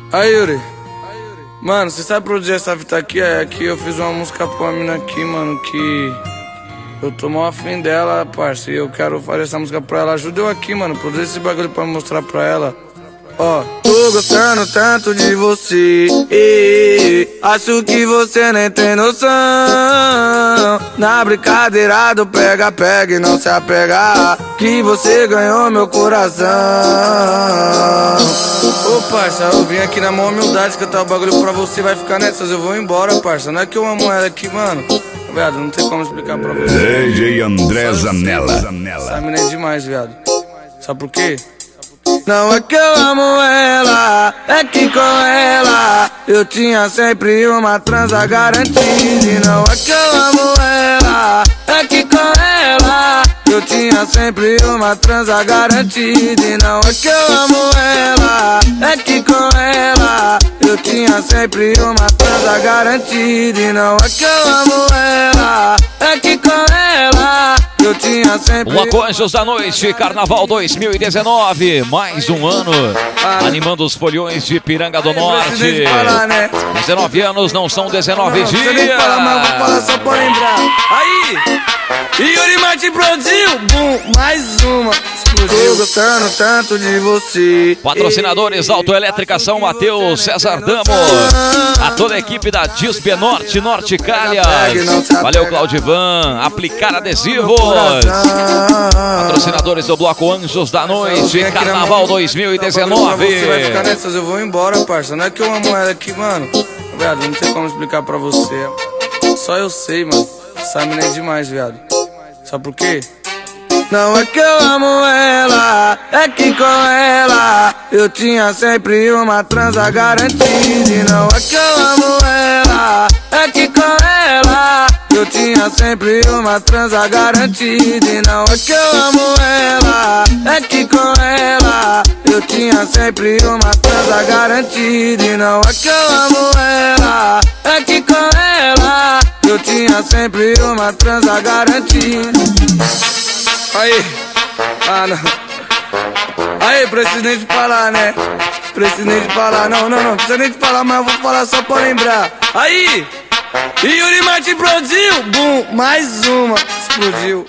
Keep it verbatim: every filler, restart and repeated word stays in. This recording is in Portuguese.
Aí, Yuri. Mano, você sabe produzir essa fita aqui? É que eu fiz uma música pra uma mina aqui, mano, que eu tô mal afim dela, parça. E eu quero fazer essa música pra ela. Ajuda eu aqui, mano, produzir esse bagulho pra mostrar pra ela. Ó, tô gostando tanto de você, e acho que você nem tem noção. Na brincadeira do pega, pega e não se apegar, que você ganhou meu coração. Ô parça, eu vim aqui na maior humildade cantar o bagulho pra você. Vai ficar nessas, eu vou embora, parça. Não é que eu amo ela aqui, mano. Viado, não tem como explicar pra você. D J André Zanella. Essa mina é demais, viado. Sabe por quê? Não é que eu amo ela, é que com ela eu tinha sempre uma transa garantida. E não é que eu amo ela, é que com ela eu tinha sempre uma transa garantida. E não é que eu amo ela, é que com ela eu tinha sempre uma transa garantida. E não é que eu amo ela, é que com ela eu tinha sempre... Bloco Anjos da Noite, Carnaval dois mil e dezenove, mais um ano, ah, animando os foliões de Piranga do Norte. Falar, né? dezenove anos não são dezenove não, dias. Não nem falar, mas eu vou falar só pra lembrar. Aí, Yuri Martin produziu, bum, mais uma. Tô gostando tanto de você. Patrocinadores Autoelétrica São Mateus, César Damo, a toda a equipe da Dispe Norte, Norte Calhas. Valeu, Claudivan, Aplicar Adesivos. Patrocinadores do Bloco Anjos da Noite, Carnaval dois mil e dezenove. Você vai ficar nessas, eu vou embora, parça. Não é que eu amo ela aqui, mano. Viado, não tem como explicar pra você. Só eu sei, mano. Essa mina é demais, viado. Sabe por quê? Não é que eu amo ela, é que com ela eu tinha sempre uma transa garantida. E não é que eu amo ela, é que com ela eu tinha sempre uma transa garantida. E não é que eu amo ela, é que com ela eu tinha sempre uma transa garantida. E não é que eu amo ela, é que com ela eu tinha sempre uma transa garantida. Aí, ah não. Aí, preciso nem de falar, né? Preciso nem de falar, não, não, não. Precisa nem de falar, mas eu vou falar só pra lembrar. Aí, Yuri Martin produziu, bum, mais uma, explodiu.